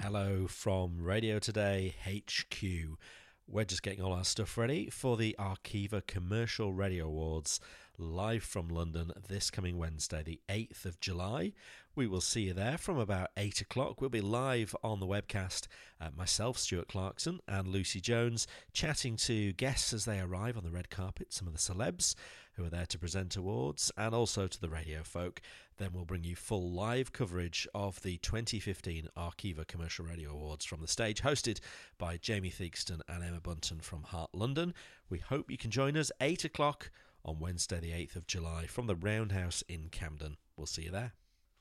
Hello from Radio Today HQ. We're just getting all our stuff ready for the Arqiva Commercial Radio Awards live from London this coming Wednesday, the 8th of July. We will see you there from about 8 o'clock. We'll be live on the webcast, myself, Stuart Clarkson, and Lucy Jones, chatting to guests as they arrive on the red carpet, some of the celebs who are there to present awards, and also to the radio folk. Then we'll bring you full live coverage of the 2015 Arqiva Commercial Radio Awards from the stage, hosted by Jamie Theakston and Emma Bunton from Heart London. We hope you can join us 8 o'clock on Wednesday the 8th of July from the Roundhouse in Camden. We'll see you there.